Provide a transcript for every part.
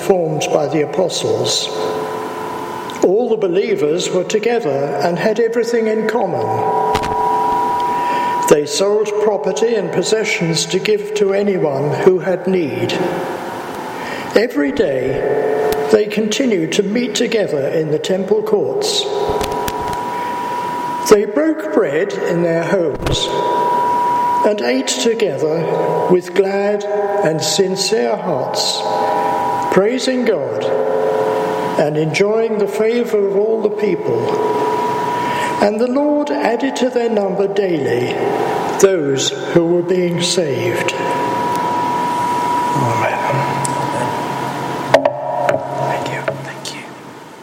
formed by the apostles. All the believers were together and had everything in common. They sold property and possessions to give to anyone who had need. Every day they continued to meet together in the temple courts. They broke bread in their homes and ate together with glad and sincere hearts, praising God and enjoying the favour of all the people. And the Lord added to their number daily those who were being saved. Amen. Thank you. Thank you.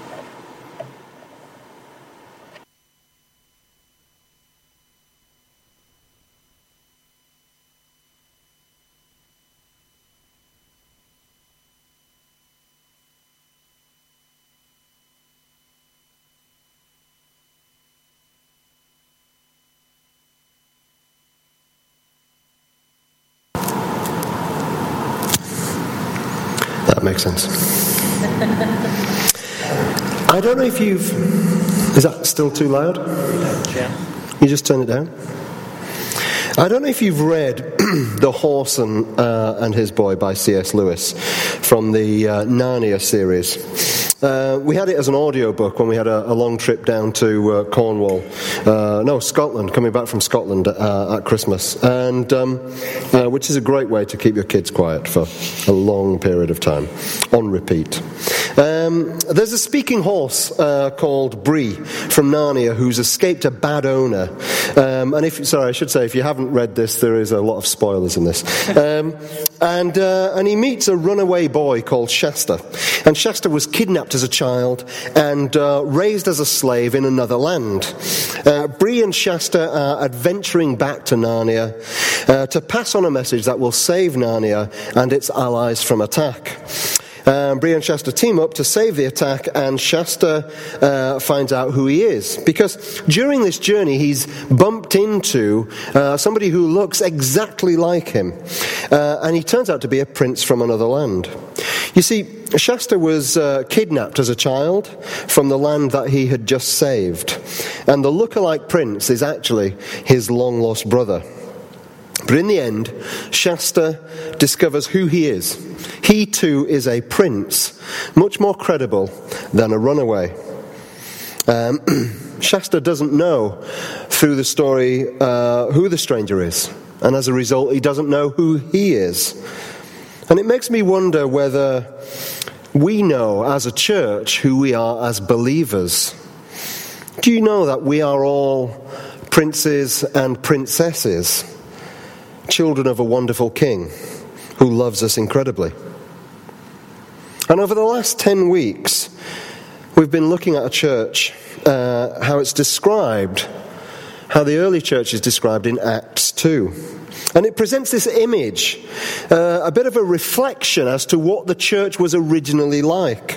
That makes sense. I don't know if you've... Is that still too loud? Yeah. You just turn it down? I don't know if you've read The Horse and His Boy by C.S. Lewis from the Narnia series. We had it as an audiobook when we had a long trip down to Scotland, coming back from Scotland at Christmas, and which is a great way to keep your kids quiet for a long period of time, on repeat. There's a speaking horse called Bree from Narnia who's escaped a bad owner. And I should say, if you haven't read this, there is a lot of spoilers in this. And he meets a runaway boy called Shasta. And Shasta was kidnapped as a child and raised as a slave in another land. Bree and Shasta are adventuring back to Narnia to pass on a message that will save Narnia and its allies from attack. Bree and Shasta team up to save the attack, and Shasta finds out who he is. Because during this journey, he's bumped into somebody who looks exactly like him. And he turns out to be a prince from another land. You see, Shasta was kidnapped as a child from the land that he had just saved. And the lookalike prince is actually his long-lost brother. But in the end, Shasta discovers who he is. He too is a prince, much more credible than a runaway. Shasta doesn't know through the story who the stranger is. And as a result, he doesn't know who he is. And it makes me wonder whether we know as a church who we are as believers. Do you know that we are all princes and princesses? Children of a wonderful king who loves us incredibly. And over the last 10 weeks, we've been looking at a church, how it's described, how the early church is described in Acts 2. And it presents this image, a bit of a reflection as to what the church was originally like.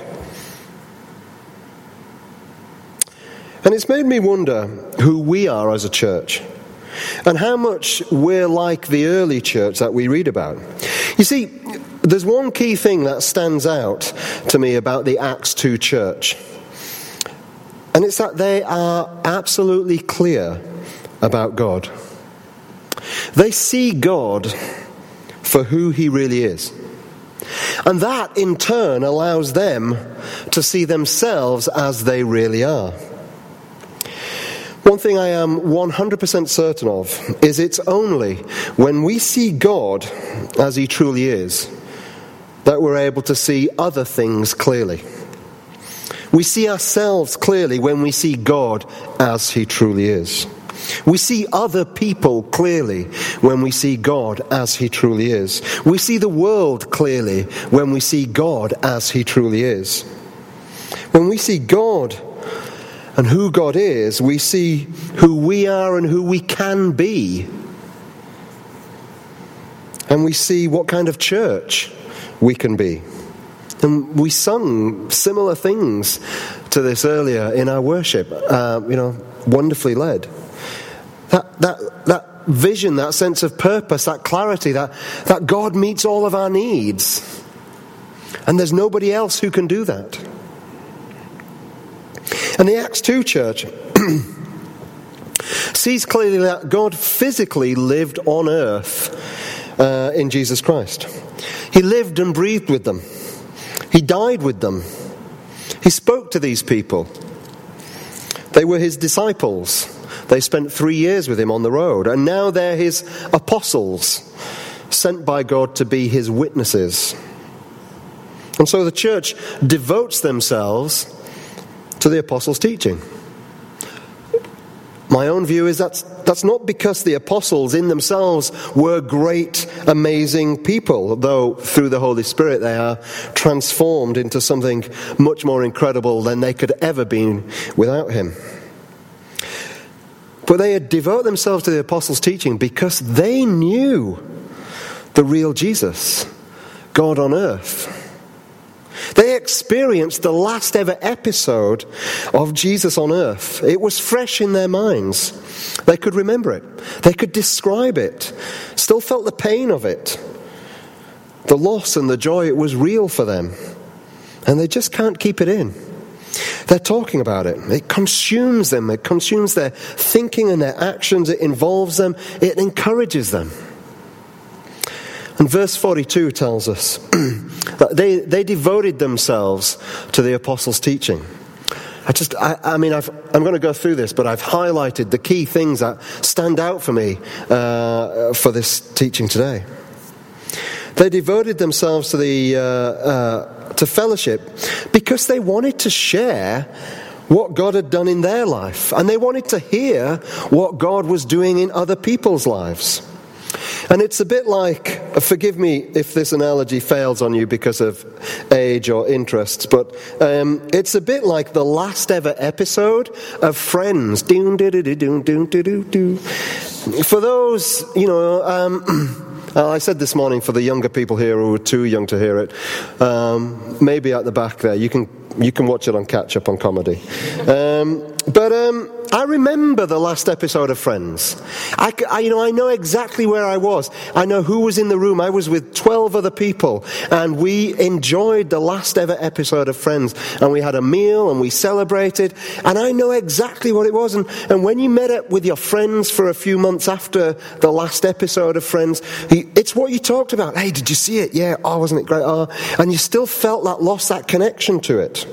And it's made me wonder who we are as a church. And how much we're like the early church that we read about. You see, there's one key thing that stands out to me about the Acts 2 church. And it's that they are absolutely clear about God. They see God for who he really is. And that, in turn, allows them to see themselves as they really are. One thing I am 100% certain of is it's only when we see God as he truly is that we're able to see other things clearly. We see ourselves clearly when we see God as he truly is. We see other people clearly when we see God as he truly is. We see the world clearly when we see God as he truly is. When we see God and who God is, we see who we are and who we can be. And we see what kind of church we can be. And we sung similar things to this earlier in our worship, wonderfully led. That vision, that sense of purpose, that clarity, that God meets all of our needs. And there's nobody else who can do that. And the Acts 2 church sees clearly that God physically lived on earth in Jesus Christ. He lived and breathed with them. He died with them. He spoke to these people. They were his disciples. They spent 3 years with him on the road. And now they're his apostles, sent by God to be his witnesses. And so the church devotes themselves to the apostles' teaching. My own view is that's not because the apostles in themselves were great, amazing people, though through the Holy Spirit they are transformed into something much more incredible than they could ever be without him. But they devote themselves to the apostles' teaching because they knew the real Jesus, God on earth. They experienced the last ever episode of Jesus on earth. It was fresh in their minds. They could remember it. They could describe it. Still felt the pain of it. The loss and the joy, it was real for them. And they just can't keep it in. They're talking about it. It consumes them. It consumes their thinking and their actions. It involves them. It encourages them. And verse 42 tells us that they devoted themselves to the apostles' teaching. I'm going to go through this, but I've highlighted the key things that stand out for me for this teaching today. They devoted themselves to fellowship because they wanted to share what God had done in their life, and they wanted to hear what God was doing in other people's lives. And it's a bit like, forgive me if this analogy fails on you because of age or interests, but it's a bit like the last ever episode of Friends. For those, I said this morning for the younger people here who are too young to hear it, maybe at the back there, you can watch it on catch up on comedy. I remember the last episode of Friends. I know exactly where I was. I know who was in the room. I was with 12 other people, and we enjoyed the last ever episode of Friends. And we had a meal, and we celebrated. And I know exactly what it was. And when you met up with your friends for a few months after the last episode of Friends, it's what you talked about. Hey, did you see it? Yeah. Oh, wasn't it great? Oh, and you still felt that loss, that connection to it.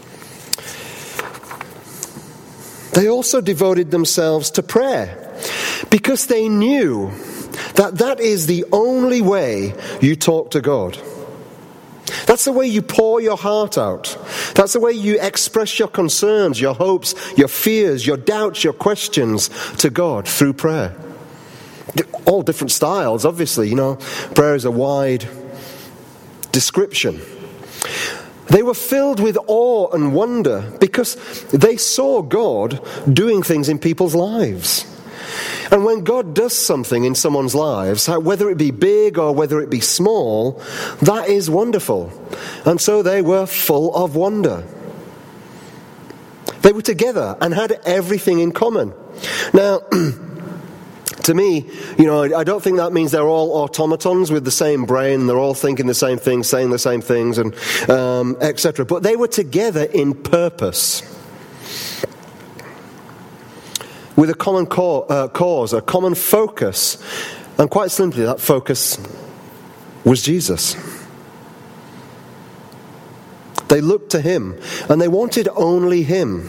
They also devoted themselves to prayer because they knew that is the only way you talk to God. That's the way you pour your heart out. That's the way you express your concerns, your hopes, your fears, your doubts, your questions to God through prayer. All different styles, obviously. Prayer is a wide description. They were filled with awe and wonder because they saw God doing things in people's lives. And when God does something in someone's lives, whether it be big or whether it be small, that is wonderful. And so they were full of wonder. They were together and had everything in common. Now, to me, I don't think that means they're all automatons with the same brain, they're all thinking the same things, saying the same things, and etc. But they were together in purpose, with a common cause, a common focus, and quite simply, that focus was Jesus. They looked to him, and they wanted only him.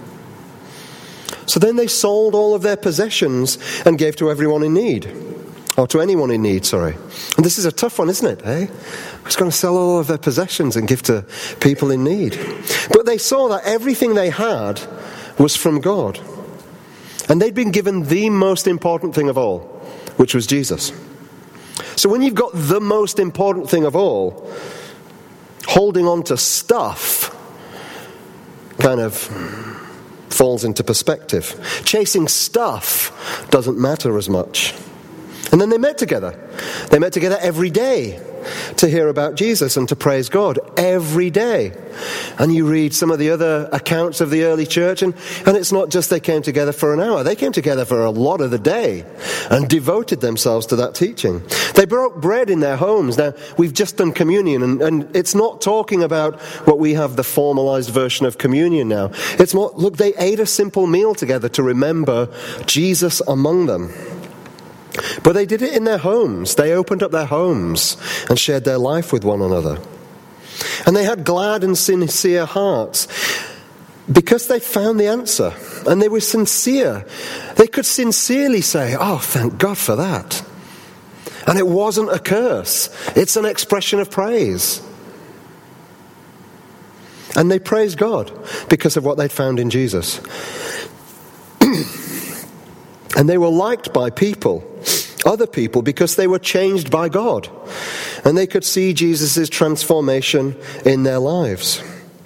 So then they sold all of their possessions and gave to everyone in need. Or to anyone in need, sorry. And this is a tough one, isn't it? Who's going to sell all of their possessions and give to people in need? But they saw that everything they had was from God. And they'd been given the most important thing of all, which was Jesus. So when you've got the most important thing of all, holding on to stuff kind of falls into perspective. Chasing stuff doesn't matter as much. And then they met together. They met together every day. to hear about Jesus and to praise God every day. And you read some of the other accounts of the early church, and it's not just they came together for an hour. They came together for a lot of the day and devoted themselves to that teaching. They broke bread in their homes. Now, we've just done communion, and it's not talking about what we have, the formalized version of communion now. It's more, look, they ate a simple meal together to remember Jesus among them. But they did it in their homes. They opened up their homes and shared their life with one another. And they had glad and sincere hearts because they found the answer. And they were sincere. They could sincerely say, oh, thank God for that. And it wasn't a curse. It's an expression of praise. And they praised God because of what they'd found in Jesus. And they were liked by people, other people, because they were changed by God. And they could see Jesus' transformation in their lives.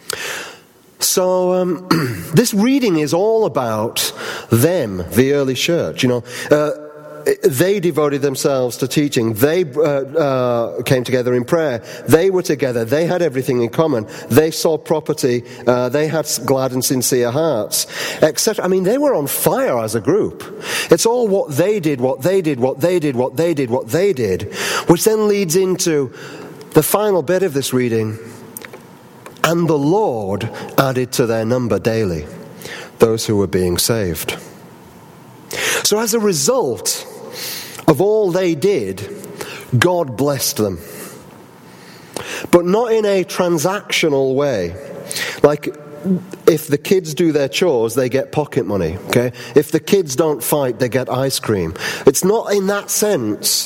So this reading is all about them, the early church. They devoted themselves to teaching. They came together in prayer. They were together. They had everything in common. They saw property. They had glad and sincere hearts, etc. I mean, they were on fire as a group. It's all what they did, what they did, what they did, what they did, what they did, which then leads into the final bit of this reading. And the Lord added to their number daily those who were being saved. So as a result of all they did, God blessed them. But not in a transactional way. Like, if the kids do their chores, they get pocket money, okay? If the kids don't fight, they get ice cream. It's not in that sense.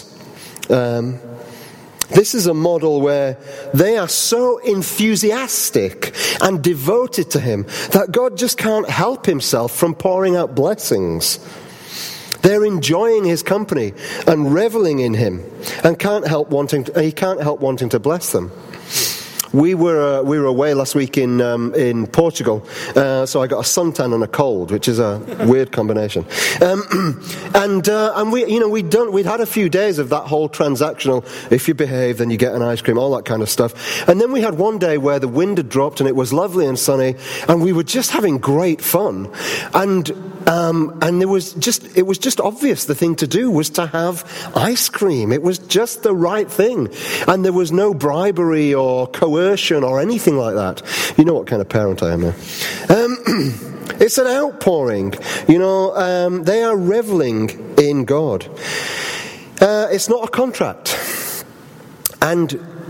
This is a model where they are so enthusiastic and devoted to Him that God just can't help Himself from pouring out blessings. They're enjoying His company and reveling in Him, and He can't help wanting to bless them. We were away last week in Portugal, so I got a suntan and a cold, which is a weird combination. And we'd had a few days of that whole transactional. If you behave, then you get an ice cream, all that kind of stuff. And then we had one day where the wind had dropped and it was lovely and sunny, and we were just having great fun. And it was just obvious the thing to do was to have ice cream. It was just the right thing, and there was no bribery or coercion or anything like that. You know what kind of parent I am now. It's an outpouring. They are reveling in God. It's not a contract. And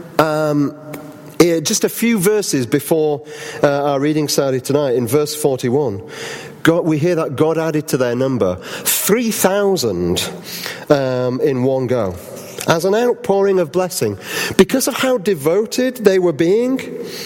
just a few verses before our reading started tonight, in verse 41, we hear that God added to their number 3,000 in one go, as an outpouring of blessing. Because of how devoted they were being,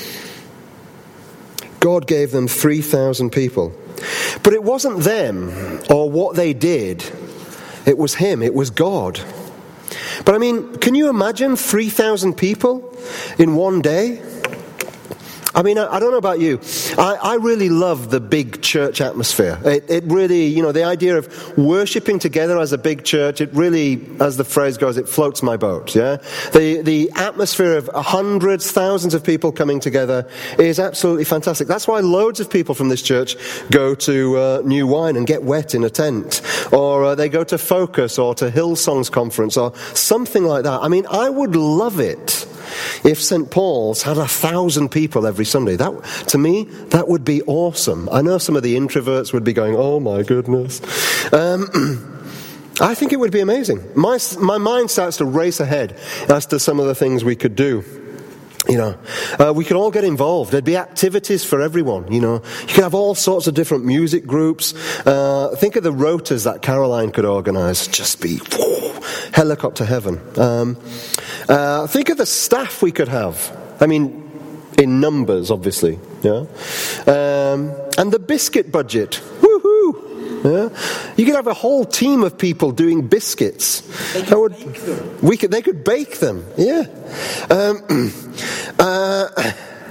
God gave them 3,000 people. But it wasn't them or what they did. It was Him. It was God. But I mean, can you imagine 3,000 people in one day? I mean, I don't know about you. I really love the big church atmosphere. It really, the idea of worshipping together as a big church, it really, as the phrase goes, it floats my boat, yeah? The atmosphere of hundreds, thousands of people coming together is absolutely fantastic. That's why loads of people from this church go to New Wine and get wet in a tent. Or they go to Focus or to Hillsong's conference or something like that. I mean, I would love it if St. Paul's had 1,000 people every Sunday. That, to me, that would be awesome. I know some of the introverts would be going, oh my goodness. I think it would be amazing. My mind starts to race ahead as to some of the things we could do. We could all get involved. There'd be activities for everyone, You could have all sorts of different music groups. Think of the rotas that Caroline could organise. Just be helicopter heaven. Think of the staff we could have. I mean, in numbers, obviously. Yeah. And the biscuit budget. Woohoo! Yeah. You could have a whole team of people doing biscuits. They could bake them. Yeah.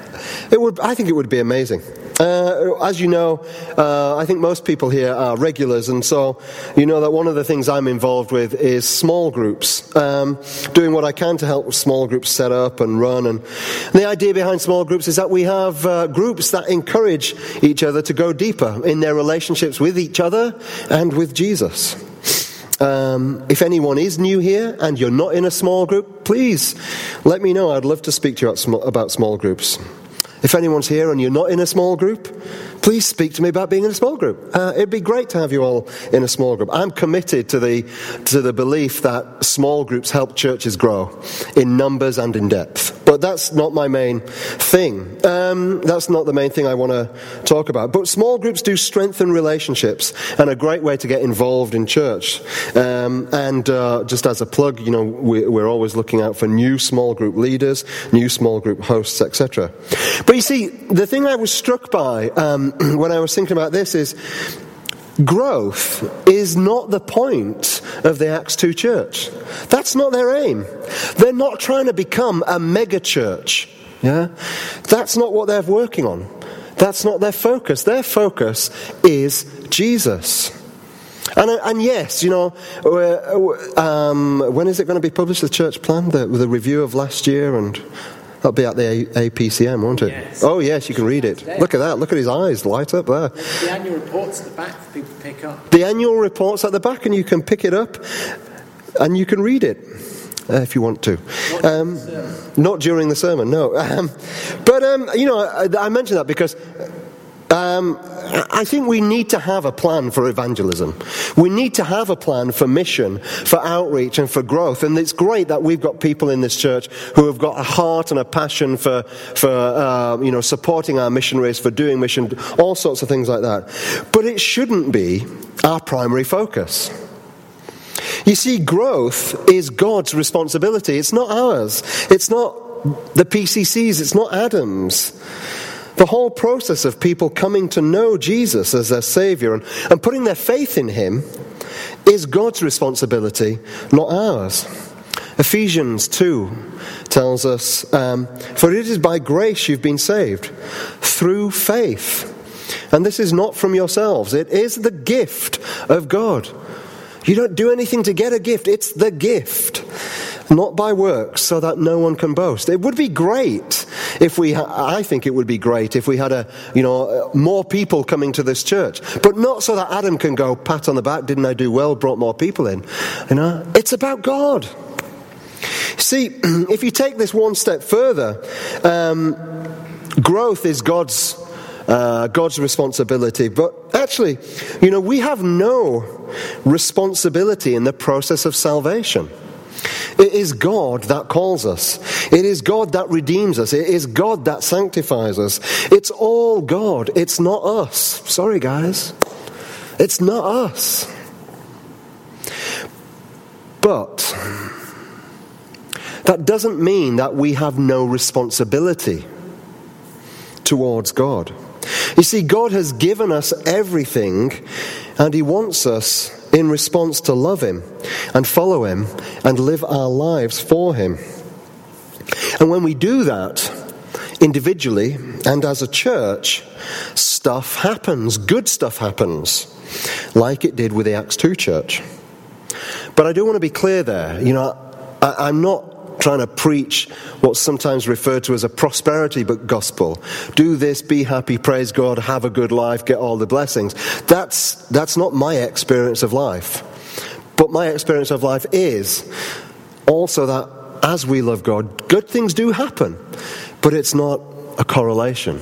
I think it would be amazing. As you know, I think most people here are regulars, and so you know that one of the things I'm involved with is small groups, doing what I can to help small groups set up and run. And the idea behind small groups is that we have groups that encourage each other to go deeper in their relationships with each other and with Jesus. If anyone is new here and you're not in a small group, please let me know. I'd love to speak to you about small groups. If anyone's here and you're not in a small group, please speak to me about being in a small group. It'd be great to have you all in a small group. I'm committed to the belief that small groups help churches grow in numbers and in depth. But that's not my main thing. That's not the main thing I want to talk about. But small groups do strengthen relationships and a great way to get involved in church. And just as a plug, you know, we're always looking out for new small group leaders, new small group hosts, etc. But you see, the thing I was struck by when I was thinking about this is growth is not the point of the Acts 2 church. That's not their aim. They're not trying to become a mega church. Yeah? That's not what they're working on. That's not their focus. Their focus is Jesus. And yes, you know, when is it going to be published, the church plan, the review of last year? And that'll be at the APCM, won't it? Yes. Oh, yes, you can read it. Look at that. Look at his eyes light up there. The annual report's at the back for people to pick up. The annual report's at the back, and you can pick it up and you can read it if you want to. Not during the sermon, no. But, you know, I mention that because I think we need to have a plan for evangelism. We need to have a plan for mission, for outreach and for growth. And it's great that we've got people in this church who have got a heart and a passion for you know, supporting our missionaries, for doing mission, all sorts of things like that. But it shouldn't be our primary focus. You see, growth is God's responsibility. It's not ours. It's not the PCC's. It's not Adam's. The whole process of people coming to know Jesus as their Saviour and putting their faith in Him is God's responsibility, not ours. Ephesians 2 tells us, for it is by grace you've been saved, through faith. And this is not from yourselves. It is the gift of God. You don't do anything to get a gift. It's the gift. Not by works, so that no one can boast. It would be great if I think it would be great if we had more people coming to this church. But not so that Adam can go, pat on the back, didn't I do well, brought more people in. You know, it's about God. See, if you take this one step further, growth is God's responsibility. But actually, you know, we have no responsibility in the process of salvation. It is God that calls us. It is God that redeems us. It is God that sanctifies us. It's all God. It's not us. Sorry, guys. It's not us. But that doesn't mean that we have no responsibility towards God. You see, God has given us everything, and He wants us in response to love Him and follow Him and live our lives for Him. And when we do that, individually and as a church, stuff happens, good stuff happens, like it did with the Acts 2 church. But I do want to be clear there. You know, I'm not trying to preach what's sometimes referred to as a prosperity gospel. Do this, be happy, praise God, have a good life, get all the blessings. That's not my experience of life. But my experience of life is also that as we love God, good things do happen. But it's not a correlation.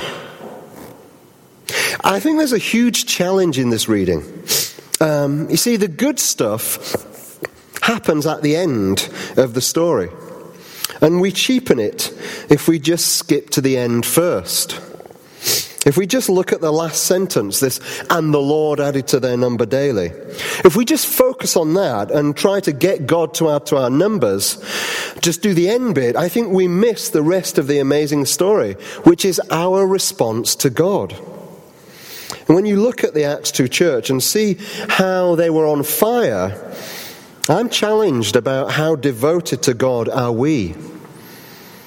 I think there's a huge challenge in this reading. You see, the good stuff happens at the end of the story. And we cheapen it if we just skip to the end first. If we just look at the last sentence, this, and the Lord added to their number daily. If we just focus on that and try to get God to add to our numbers, just do the end bit, I think we miss the rest of the amazing story, which is our response to God. And when you look at the Acts 2 church and see how they were on fire, I'm challenged about how devoted to God are we.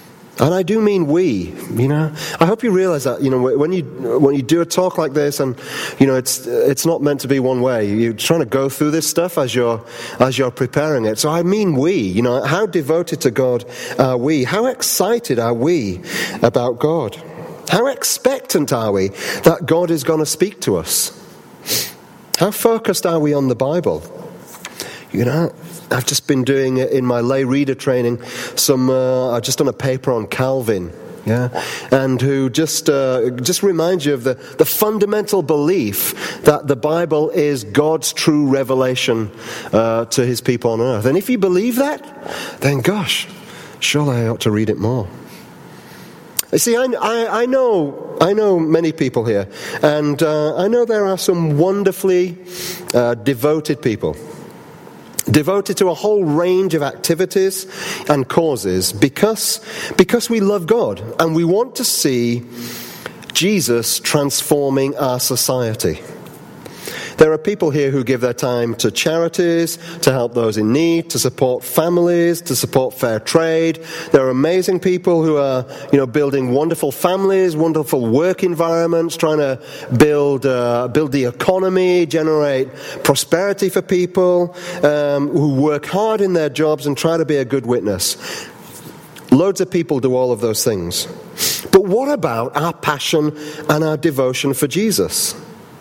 And I do mean we, I hope you realize that, when you do a talk like this, and, it's not meant to be one way. You're trying to go through this stuff as you're preparing it. So I mean we, how devoted to God are we? How excited are we about God? How expectant are we that God is going to speak to us? How focused are we on the Bible? I've just been doing in my lay reader training I've just done a paper on Calvin, and who just reminds you of the fundamental belief that the Bible is God's true revelation to his people on earth. And if you believe that, then gosh, surely I ought to read it more. You see, I know many people here, and I know there are some wonderfully devoted people. Devoted to a whole range of activities and causes because we love God and we want to see Jesus transforming our society. There are people here who give their time to charities, to help those in need, to support families, to support fair trade. There are amazing people who are, building wonderful families, wonderful work environments, trying to build the economy, generate prosperity for people, who work hard in their jobs and try to be a good witness. Loads of people do all of those things. But what about our passion and our devotion for Jesus?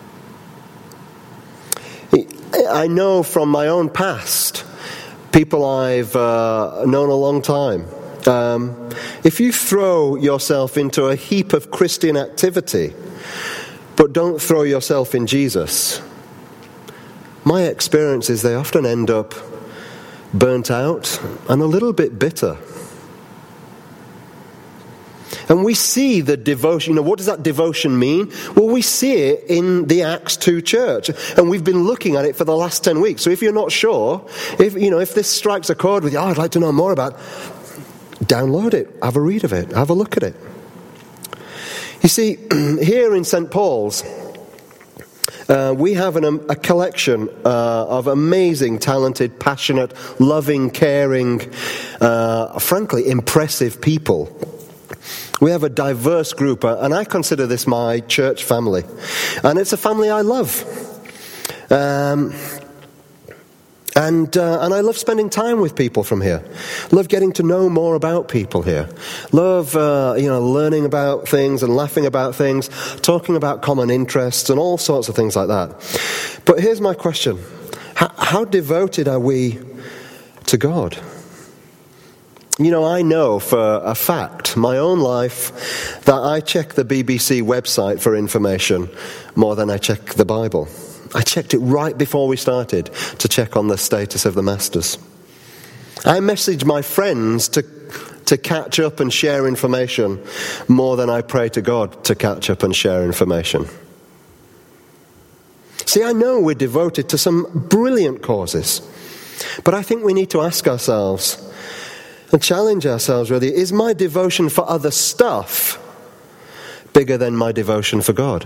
I know from my own past, people I've known a long time, if you throw yourself into a heap of Christian activity, but don't throw yourself in Jesus, my experience is they often end up burnt out and a little bit bitter. And we see the devotion. What does that devotion mean? Well, we see it in the Acts 2 church. And we've been looking at it for the last 10 weeks. So if you're not sure, if this strikes a chord with you, I'd like to know more about it, download it, have a read of it, have a look at it. You see, here in St. Paul's, we have a collection of amazing, talented, passionate, loving, caring, frankly, impressive people. We have a diverse group, and I consider this my church family. And it's a family I love. And I love spending time with people from here. Love getting to know more about people here. Love, learning about things and laughing about things, talking about common interests and all sorts of things like that. But here's my question. How devoted are we to God? I know for a fact, my own life, that I check the BBC website for information more than I check the Bible. I checked it right before we started to check on the status of the Masters. I message my friends to catch up and share information more than I pray to God to catch up and share information. See, I know we're devoted to some brilliant causes, but I think we need to ask ourselves and challenge ourselves, really, is my devotion for other stuff bigger than my devotion for God?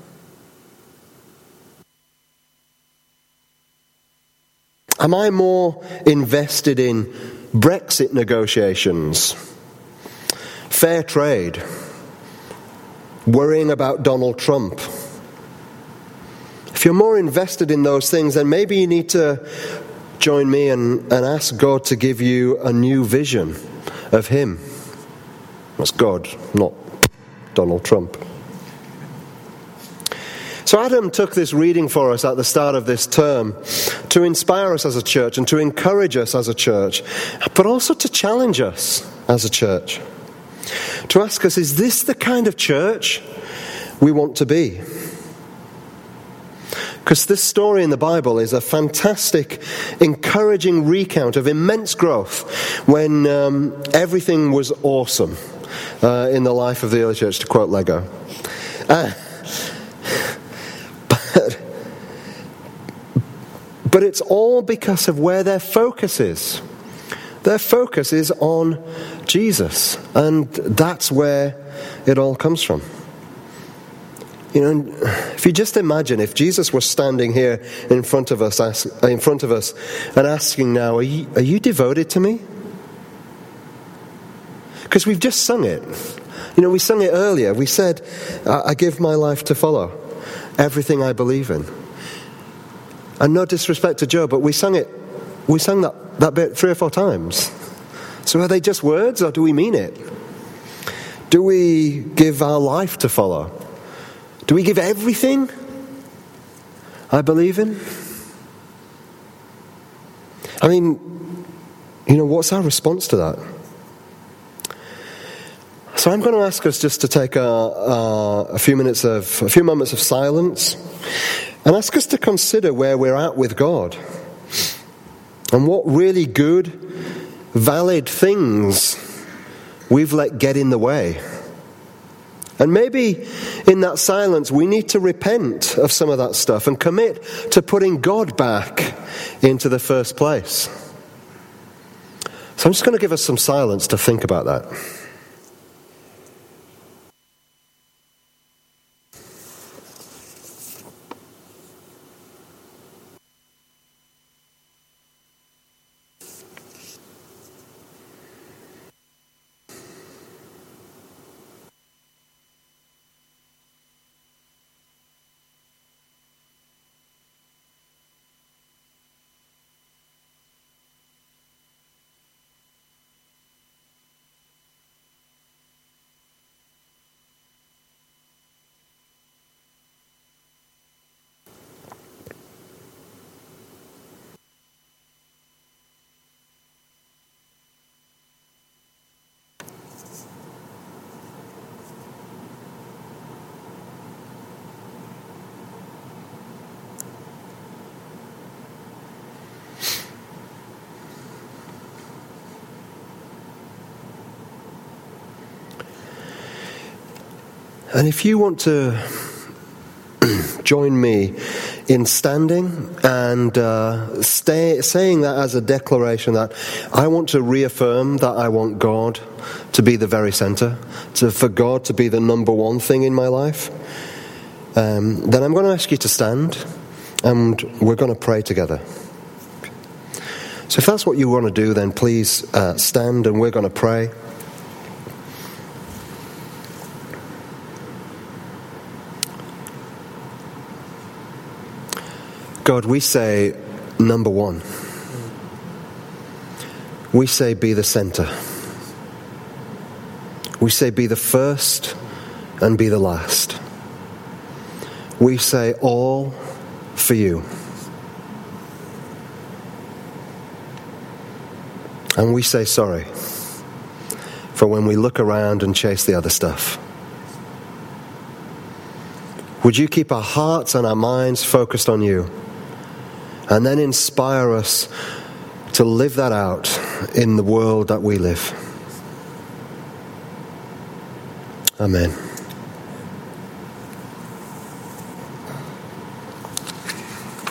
Am I more invested in Brexit negotiations, fair trade, worrying about Donald Trump? If you're more invested in those things, then maybe you need to join me and ask God to give you a new vision of Him. That's God, not Donald Trump. So Adam took this reading for us at the start of this term to inspire us as a church and to encourage us as a church, but also to challenge us as a church. To ask us, is this the kind of church we want to be? Because this story in the Bible is a fantastic, encouraging recount of immense growth when everything was awesome in the life of the early church, to quote Lego. But it's all because of where their focus is. Their focus is on Jesus, and that's where it all comes from. If you just imagine if Jesus was standing here in front of us and asking now, are you devoted to me? Because we've just sung it. You know, we sung it earlier. We said, I give my life to follow everything I believe in. And no disrespect to Joe, but we sang that bit 3 or 4 times. So are they just words, or do we mean it? Do we give our life to follow? Do we give everything I believe in? I mean, you know, what's our response to that? So I'm going to ask us just to take a few moments of silence and ask us to consider where we're at with God and what really good, valid things we've let get in the way. And maybe in that silence we need to repent of some of that stuff and commit to putting God back into the first place. So I'm just going to give us some silence to think about that. And if you want to join me in standing and saying that as a declaration that I want to reaffirm that I want God to be the very center, for God to be the number one thing in my life, then I'm going to ask you to stand and we're going to pray together. So if that's what you want to do, then please stand and we're going to pray. God, we say, number one. We say, be the center. We say, be the first and be the last. We say, all for you. And we say sorry for when we look around and chase the other stuff. Would you keep our hearts and our minds focused on you? And then inspire us to live that out in the world that we live. Amen.